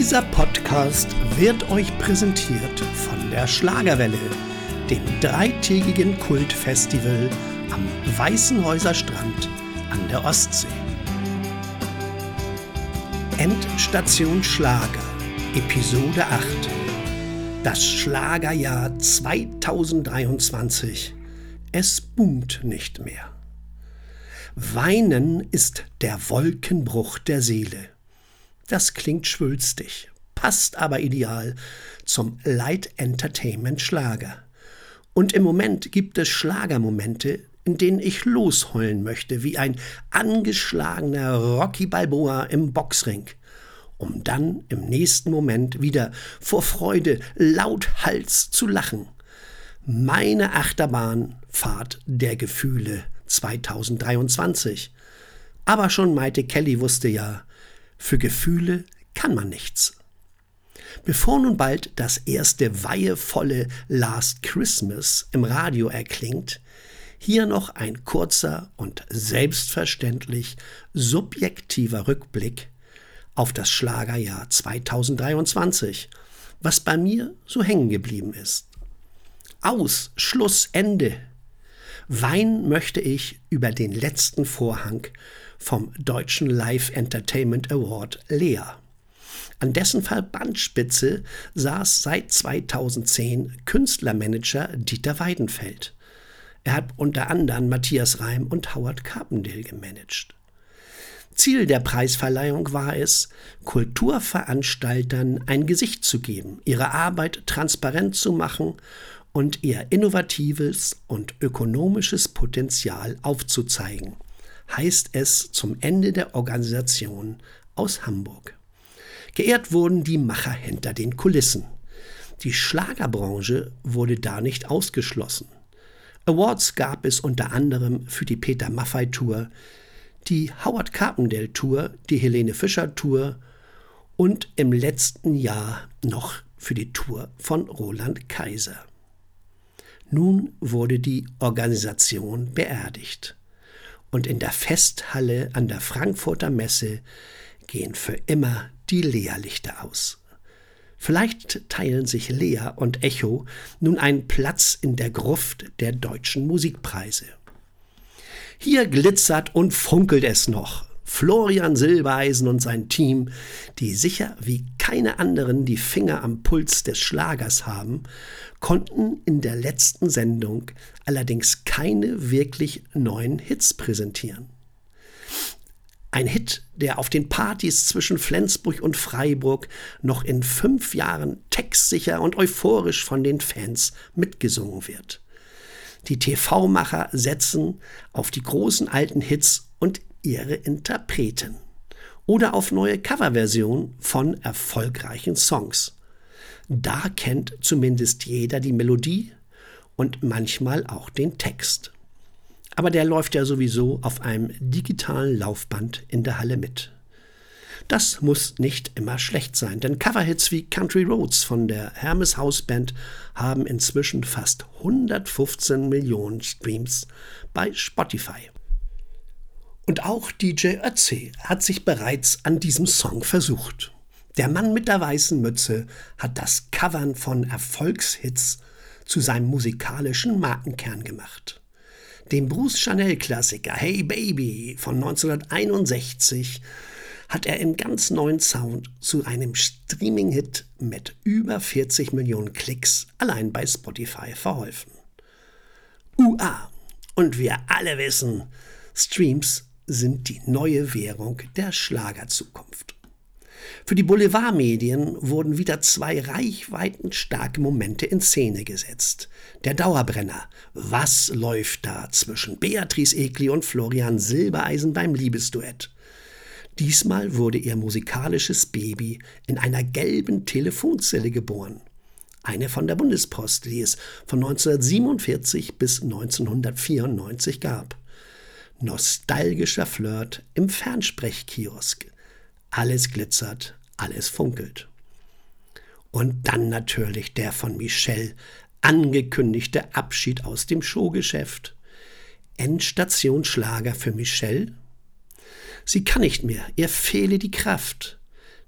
Dieser Podcast wird euch präsentiert von der Schlagerwelle, dem dreitägigen Kultfestival am Weißenhäuser Strand an der Ostsee. Endstation Schlager, Episode 8. Das Schlagerjahr 2023. Es boomt nicht mehr. Weinen ist der Wolkenbruch der Seele. Das klingt schwülstig, passt aber ideal zum Light Entertainment Schlager. Und im Moment gibt es Schlagermomente, in denen ich losheulen möchte, wie ein angeschlagener Rocky Balboa im Boxring, um dann im nächsten Moment wieder vor Freude lauthals zu lachen. Meine Achterbahnfahrt der Gefühle 2023. Aber schon Maite Kelly wusste ja, für Gefühle kann man nichts. Bevor nun bald das erste weihevolle Last Christmas im Radio erklingt, hier noch ein kurzer und selbstverständlich subjektiver Rückblick auf das Schlagerjahr 2023, was bei mir so hängen geblieben ist. Aus, Schluss, Ende. Weinen möchte ich über den letzten Vorhang vom Deutschen Live Entertainment Award Lea. An dessen Verbandsspitze saß seit 2010 Künstlermanager Dieter Weidenfeld. Er hat unter anderem Matthias Reim und Howard Carpendale gemanagt. Ziel der Preisverleihung war es, Kulturveranstaltern ein Gesicht zu geben, ihre Arbeit transparent zu machen und ihr innovatives und ökonomisches Potenzial aufzuzeigen, heißt es zum Ende der Organisation aus Hamburg. Geehrt wurden die Macher hinter den Kulissen. Die Schlagerbranche wurde da nicht ausgeschlossen. Awards gab es unter anderem für die Peter Maffay Tour, die Howard Carpendale Tour, die Helene Fischer Tour und im letzten Jahr noch für die Tour von Roland Kaiser. Nun wurde die Organisation beerdigt. Und in der Festhalle an der Frankfurter Messe gehen für immer die Lea-Lichter aus. Vielleicht teilen sich Lea und Echo nun einen Platz in der Gruft der deutschen Musikpreise. Hier glitzert und funkelt es noch. Florian Silbereisen und sein Team, die sicher wie keine anderen die Finger am Puls des Schlagers haben, konnten in der letzten Sendung allerdings keine wirklich neuen Hits präsentieren. Ein Hit, der auf den Partys zwischen Flensburg und Freiburg noch in 5 Jahren textsicher und euphorisch von den Fans mitgesungen wird. Die TV-Macher setzen auf die großen alten Hits und ihre Interpreten oder auf neue Coverversionen von erfolgreichen Songs. Da kennt zumindest jeder die Melodie und manchmal auch den Text. Aber der läuft ja sowieso auf einem digitalen Laufband in der Halle mit. Das muss nicht immer schlecht sein, denn Coverhits wie Country Roads von der Hermes House Band haben inzwischen fast 115 Millionen Streams bei Spotify. Und auch DJ Ötzi hat sich bereits an diesem Song versucht. Der Mann mit der weißen Mütze hat das Covern von Erfolgshits zu seinem musikalischen Markenkern gemacht. Den Bruce Chanel-Klassiker Hey Baby von 1961 hat er im ganz neuen Sound zu einem Streaming-Hit mit über 40 Millionen Klicks allein bei Spotify verholfen. Und wir alle wissen, Streams sind die neue Währung der Schlagerzukunft. Für die Boulevardmedien wurden wieder 2 reichweitenstarke Momente in Szene gesetzt. Der Dauerbrenner Was läuft da zwischen Beatrice Egli und Florian Silbereisen beim Liebesduett? Diesmal wurde ihr musikalisches Baby in einer gelben Telefonzelle geboren. Eine von der Bundespost, die es von 1947 bis 1994 gab. Nostalgischer Flirt im Fernsprechkiosk. Alles glitzert, alles funkelt. Und dann natürlich der von Michelle angekündigte Abschied aus dem Showgeschäft. Endstation Schlager für Michelle? Sie kann nicht mehr, ihr fehle die Kraft.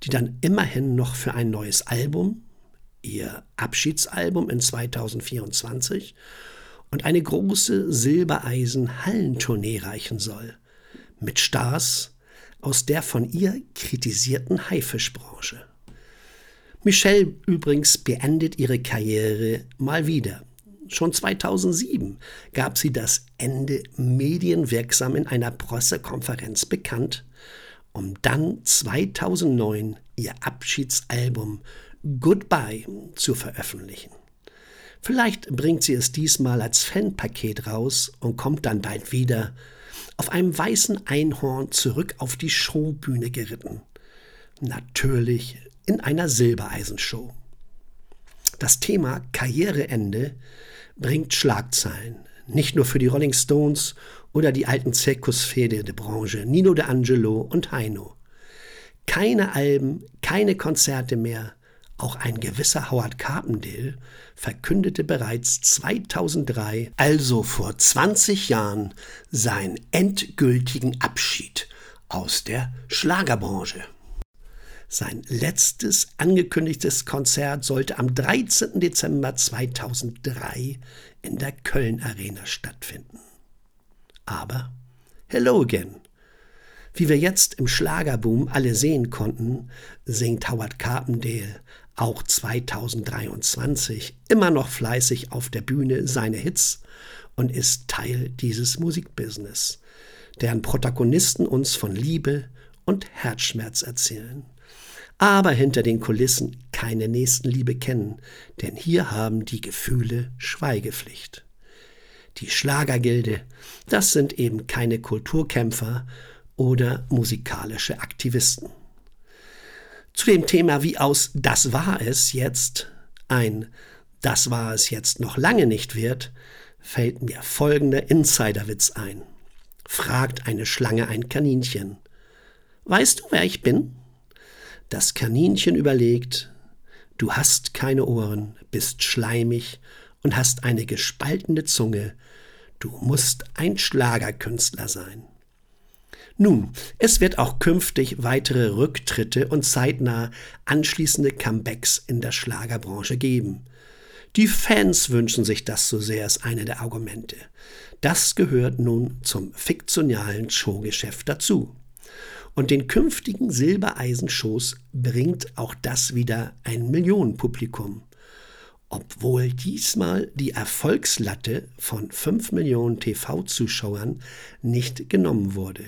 die dann immerhin noch für ein neues Album, ihr Abschiedsalbum in 2024, und eine große Silbereisen-Hallentournee reichen soll, mit Stars aus der von ihr kritisierten Haifischbranche. Michelle übrigens beendet ihre Karriere mal wieder. Schon 2007 gab sie das Ende medienwirksam in einer Pressekonferenz bekannt, um dann 2009 ihr Abschiedsalbum Goodbye zu veröffentlichen. Vielleicht bringt sie es diesmal als Fanpaket raus und kommt dann bald wieder auf einem weißen Einhorn zurück auf die Showbühne geritten. Natürlich in einer Silbereisenshow. Das Thema Karriereende bringt Schlagzeilen, nicht nur für die Rolling Stones oder die alten Zirkuspferde der Branche, Nino D'Angelo und Heino. Keine Alben, keine Konzerte mehr. Auch ein gewisser Howard Carpendale verkündete bereits 2003, also vor 20 Jahren, seinen endgültigen Abschied aus der Schlagerbranche. Sein letztes angekündigtes Konzert sollte am 13. Dezember 2003 in der Köln Arena stattfinden. Aber hello again. Wie wir jetzt im Schlagerboom alle sehen konnten, singt Howard Carpendale auch 2023 immer noch fleißig auf der Bühne seine Hits und ist Teil dieses Musikbusiness, deren Protagonisten uns von Liebe und Herzschmerz erzählen, aber hinter den Kulissen keine Nächstenliebe kennen, denn hier haben die Gefühle Schweigepflicht. Die Schlagergilde, das sind eben keine Kulturkämpfer oder musikalische Aktivisten. Zu dem Thema, wie aus Das war es jetzt ein Das war es jetzt noch lange nicht wird, fällt mir folgender Insiderwitz ein. Fragt eine Schlange ein Kaninchen: Weißt du, wer ich bin? Das Kaninchen überlegt: Du hast keine Ohren, bist schleimig und hast eine gespaltene Zunge. Du musst ein Schlagerkünstler sein. Nun, es wird auch künftig weitere Rücktritte und zeitnah anschließende Comebacks in der Schlagerbranche geben. Die Fans wünschen sich das so sehr, ist eine der Argumente. Das gehört nun zum fiktionalen Showgeschäft dazu. Und den künftigen Silbereisen-Shows bringt auch das wieder ein Millionenpublikum. Obwohl diesmal die Erfolgslatte von 5 Millionen TV-Zuschauern nicht genommen wurde.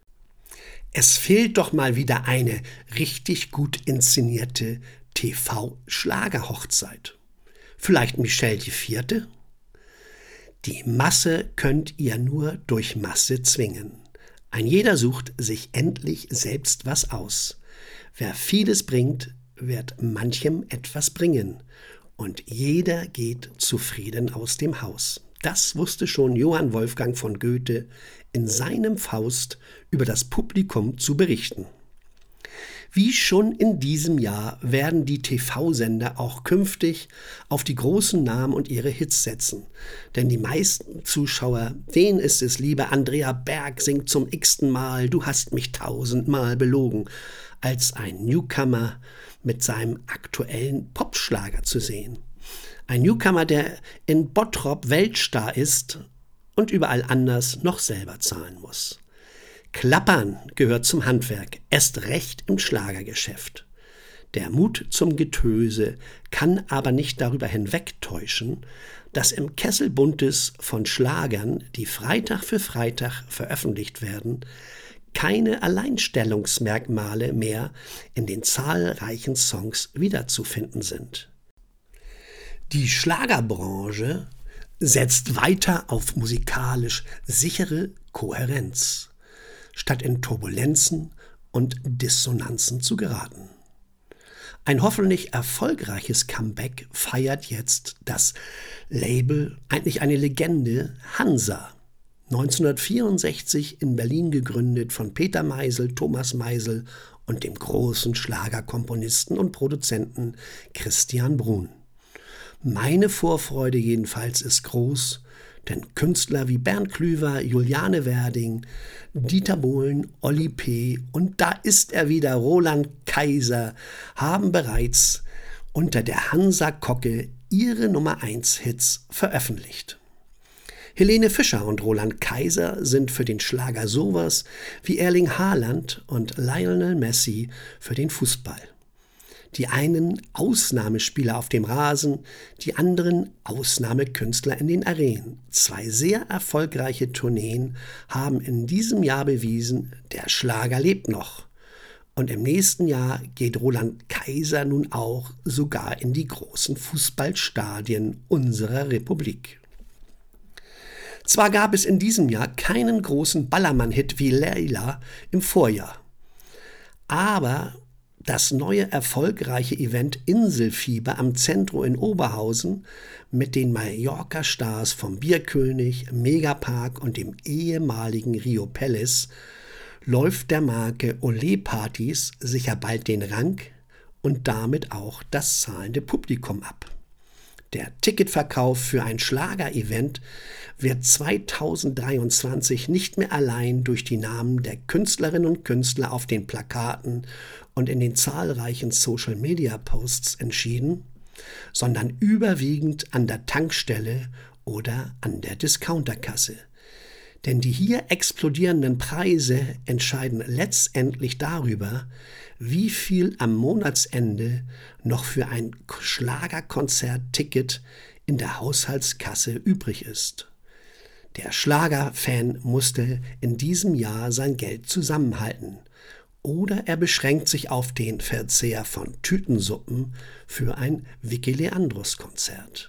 Es fehlt doch mal wieder eine richtig gut inszenierte TV-Schlagerhochzeit. Vielleicht Michelle IV.? Die Masse könnt ihr nur durch Masse zwingen. Ein jeder sucht sich endlich selbst was aus. Wer vieles bringt, wird manchem etwas bringen. Und jeder geht zufrieden aus dem Haus. Das wusste schon Johann Wolfgang von Goethe in seinem Faust über das Publikum zu berichten. Wie schon in diesem Jahr werden die TV-Sender auch künftig auf die großen Namen und ihre Hits setzen. Denn die meisten Zuschauer, denen ist es lieber, Andrea Berg singt zum x-ten Mal Du hast mich 1000-mal belogen, als ein Newcomer mit seinem aktuellen Popschlager zu sehen. Ein Newcomer, der in Bottrop Weltstar ist und überall anders noch selber zahlen muss. Klappern gehört zum Handwerk, erst recht im Schlagergeschäft. Der Mut zum Getöse kann aber nicht darüber hinwegtäuschen, dass im Kessel Buntes von Schlagern, die Freitag für Freitag veröffentlicht werden, keine Alleinstellungsmerkmale mehr in den zahlreichen Songs wiederzufinden sind. Die Schlagerbranche setzt weiter auf musikalisch sichere Kohärenz, statt in Turbulenzen und Dissonanzen zu geraten. Ein hoffentlich erfolgreiches Comeback feiert jetzt das Label, eigentlich eine Legende, Hansa. 1964 in Berlin gegründet von Peter Meisel, Thomas Meisel und dem großen Schlagerkomponisten und Produzenten Christian Bruhn. Meine Vorfreude jedenfalls ist groß, Denn Künstler wie Bernd Klüver, Juliane Werding, Dieter Bohlen, Olli P. und da ist er wieder, Roland Kaiser, haben bereits unter der Hansa-Kocke ihre Nummer 1 Hits veröffentlicht. Helene Fischer und Roland Kaiser sind für den Schlager sowas wie Erling Haaland und Lionel Messi für den Fußball. Die einen Ausnahmespieler auf dem Rasen, die anderen Ausnahmekünstler in den Arenen. 2 sehr erfolgreiche Tourneen haben in diesem Jahr bewiesen, der Schlager lebt noch. Und im nächsten Jahr geht Roland Kaiser nun auch sogar in die großen Fußballstadien unserer Republik. Zwar gab es in diesem Jahr keinen großen Ballermann-Hit wie Leila im Vorjahr, aber das neue erfolgreiche Event Inselfieber am Zentro in Oberhausen mit den Mallorca-Stars vom Bierkönig, Megapark und dem ehemaligen Rio Palace läuft der Marke Olé Partys sicher bald den Rang und damit auch das zahlende Publikum ab. Der Ticketverkauf für ein Schlagerevent wird 2023 nicht mehr allein durch die Namen der Künstlerinnen und Künstler auf den Plakaten und in den zahlreichen Social-Media-Posts entschieden, sondern überwiegend an der Tankstelle oder an der Discounterkasse. Denn die hier explodierenden Preise entscheiden letztendlich darüber, wie viel am Monatsende noch für ein Schlagerkonzertticket in der Haushaltskasse übrig ist. Der Schlagerfan musste in diesem Jahr sein Geld zusammenhalten. Oder er beschränkt sich auf den Verzehr von Tütensuppen für ein Vicky Leandros-Konzert.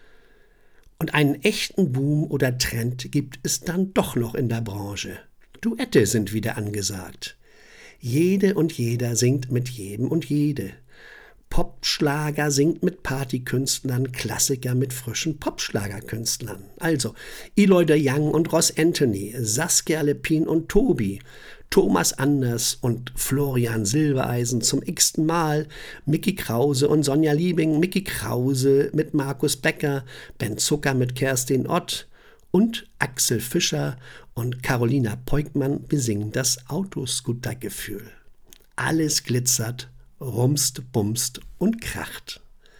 Und einen echten Boom oder Trend gibt es dann doch noch in der Branche. Duette sind wieder angesagt. Jede und jeder singt mit jedem und jede. Popschlager singt mit Partykünstlern, Klassiker mit frischen Popschlagerkünstlern. Also Eloy de Young und Ross Anthony, Saskia Lepin und Tobi, Thomas Anders und Florian Silbereisen zum x-ten Mal, Micky Krause und Sonja Liebing, Micky Krause mit Markus Becker, Ben Zucker mit Kerstin Ott und Axel Fischer und Carolina Peukmann besingen das Autoscooter-Gefühl. Alles glitzert, rumst, bumst und kracht.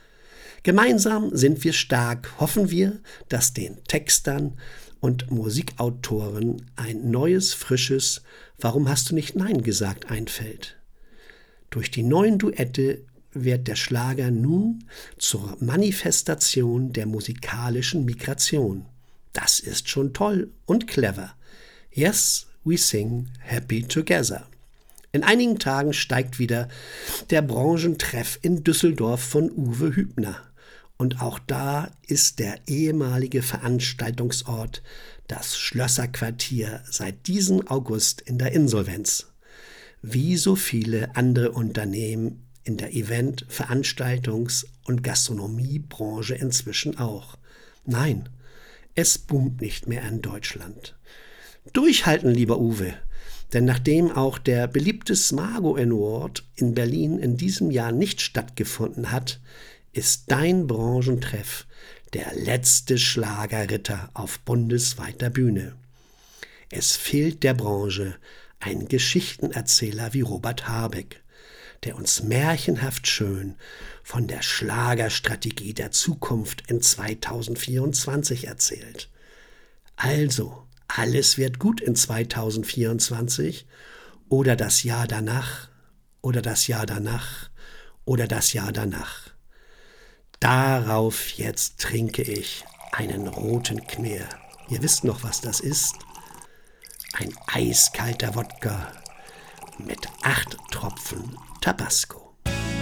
Gemeinsam sind wir stark, hoffen wir, dass den Textern und Musikautoren ein neues, frisches Warum hast du nicht Nein gesagt einfällt. Durch die neuen Duette wird der Schlager nun zur Manifestation der musikalischen Migration. Das ist schon toll und clever. Yes, we sing happy together. In einigen Tagen steigt wieder der Branchentreff in Düsseldorf von Uwe Hübner. Und auch da ist der ehemalige Veranstaltungsort, das Schlösserquartier, seit diesem August in der Insolvenz. Wie so viele andere Unternehmen in der Event-, Veranstaltungs- und Gastronomiebranche inzwischen auch. Nein, es boomt nicht mehr in Deutschland. Durchhalten, lieber Uwe, denn nachdem auch der beliebte Smago Award in Berlin in diesem Jahr nicht stattgefunden hat, ist dein Branchentreff der letzte Schlagerritter auf bundesweiter Bühne. Es fehlt der Branche ein Geschichtenerzähler wie Robert Habeck, der uns märchenhaft schön von der Schlagerstrategie der Zukunft in 2024 erzählt. Also, alles wird gut in 2024 oder das Jahr danach oder das Jahr danach oder das Jahr danach. Darauf jetzt trinke ich einen roten Khmer. Ihr wisst noch, was das ist? Ein eiskalter Wodka mit 8 Tropfen Tabasco.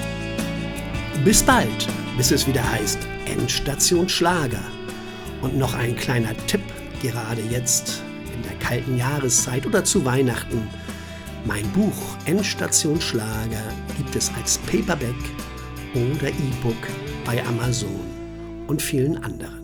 Bis bald, bis es wieder heißt Endstation Schlager. Und noch ein kleiner Tipp, gerade jetzt in der kalten Jahreszeit oder zu Weihnachten. Mein Buch Endstation Schlager gibt es als Paperback oder E-Book bei Amazon und vielen anderen.